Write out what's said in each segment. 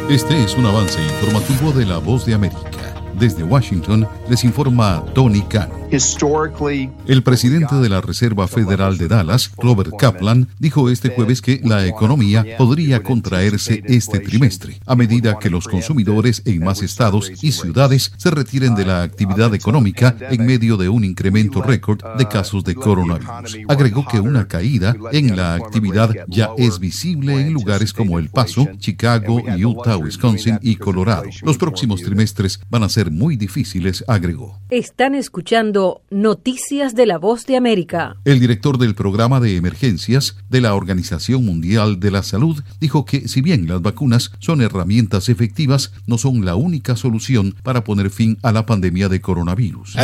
Este es un avance informativo de La Voz de América. Desde Washington les informa Tony Cano. El presidente de la Reserva Federal de Dallas, Clover Kaplan, dijo este jueves que la economía podría contraerse este trimestre a medida que los consumidores en más estados y ciudades se retiren de la actividad económica en medio de un incremento récord de casos de coronavirus. Agregó que una caída en la actividad ya es visible en lugares como El Paso, Chicago, Utah, Wisconsin y Colorado. Los próximos trimestres van a ser muy difíciles, agregó. Están escuchando Noticias de La Voz de América. El director del programa de emergencias de la Organización Mundial de la Salud dijo que si bien las vacunas son herramientas efectivas, no son la única solución para poner fin a la pandemia de coronavirus.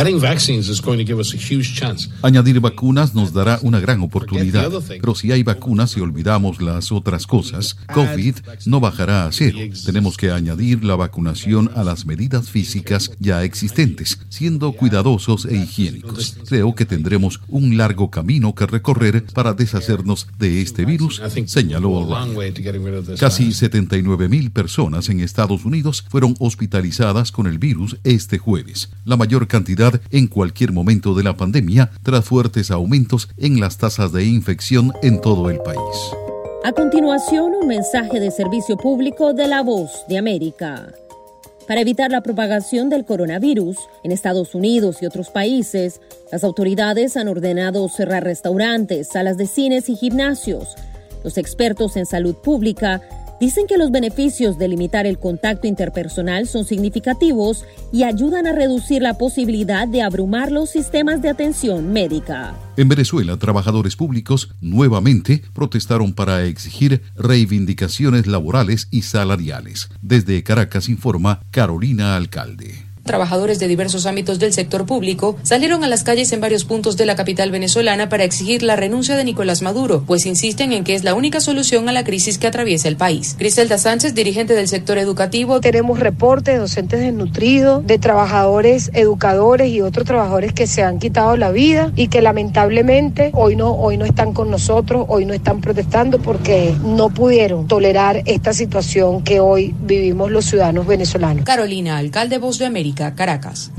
Añadir vacunas nos dará una gran oportunidad, pero si hay vacunas y olvidamos las otras cosas, COVID no bajará a cero. Tenemos que añadir la vacunación a las medidas físicas ya existentes, siendo cuidadosos e higiénicos. Creo que tendremos un largo camino que recorrer para deshacernos de este virus, señaló O'Ryan. Casi 79,000 personas en Estados Unidos fueron hospitalizadas con el virus este jueves, la mayor cantidad en cualquier momento de la pandemia, tras fuertes aumentos en las tasas de infección en todo el país. A continuación, un mensaje de servicio público de La Voz de América. Para evitar la propagación del coronavirus en Estados Unidos y otros países, las autoridades han ordenado cerrar restaurantes, salas de cines y gimnasios. Los expertos en salud pública dicen que los beneficios de limitar el contacto interpersonal son significativos y ayudan a reducir la posibilidad de abrumar los sistemas de atención médica. En Venezuela, trabajadores públicos nuevamente protestaron para exigir reivindicaciones laborales y salariales. Desde Caracas informa Carolina Alcalde. Trabajadores de diversos ámbitos del sector público salieron a las calles en varios puntos de la capital venezolana para exigir la renuncia de Nicolás Maduro, pues insisten en que es la única solución a la crisis que atraviesa el país. Griselda Sánchez, dirigente del sector educativo. Tenemos reportes de docentes desnutridos, de trabajadores educadores y otros trabajadores que se han quitado la vida y que lamentablemente hoy no están con nosotros, hoy no están protestando porque no pudieron tolerar esta situación que hoy vivimos los ciudadanos venezolanos. Carolina Alcalde, Voz de América, Caracas.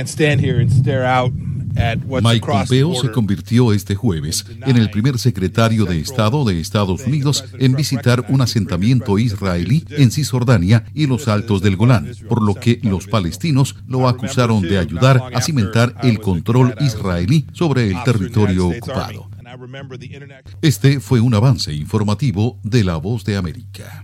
Mike Pompeo se convirtió este jueves en el primer secretario de Estado de Estados Unidos en visitar un asentamiento israelí en Cisjordania y los Altos del Golán, por lo que los palestinos lo acusaron de ayudar a cimentar el control israelí sobre el territorio ocupado. Este fue un avance informativo de La Voz de América.